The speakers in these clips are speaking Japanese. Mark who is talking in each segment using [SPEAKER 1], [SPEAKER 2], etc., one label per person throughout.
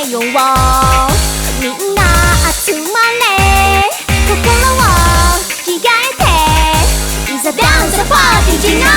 [SPEAKER 1] めよう。みんな集まれ、心を着替えて、いざダンスパーティーじゃない。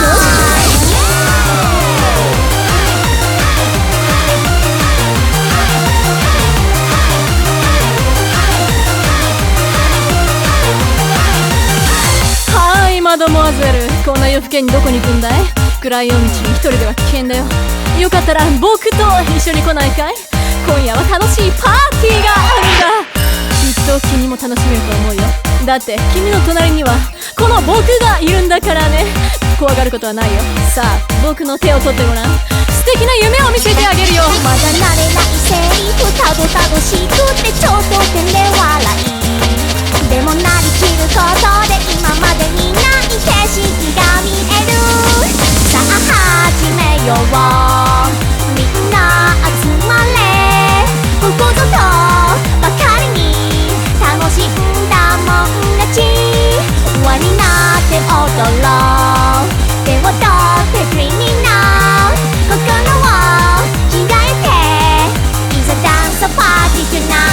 [SPEAKER 2] マドモアゼル、こんな夜更けにどこに行くんだい？暗い夜道に一人では危険だよ。よかったら僕と一緒に来ないかい？今夜は楽しいパーティーがあるんだ。きっと君も楽しめると思うよ。だって君の隣にはこの僕がいるんだからね。怖がることはないよ。さあ僕の手を取ってごらん。素敵な夢を見せてあげるよ。
[SPEAKER 1] まだ慣れないセリフ、たどたどしくてちょっと照れ笑い。でもなりきることで今までにない景色が見える。さあ始めよう。みんな集まれ、ここぞとばかりに楽しんだもん勝ち。輪になって踊ろう。手を取ってクリーミーな心を着替えて、いざダンスパーティーじゃない。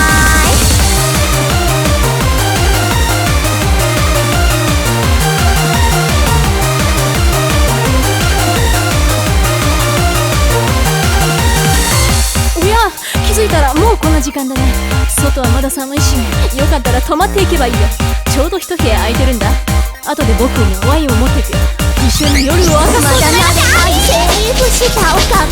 [SPEAKER 2] 気づいたらもうこんな時間だね。外はまだ寒いし、よかったら泊まっていけばいいよ。ちょうど一部屋空いてるんだ。後で僕にワインを持っていくよ。一緒に夜を明かそう。
[SPEAKER 1] まだ慣れないセリフ、舌を噛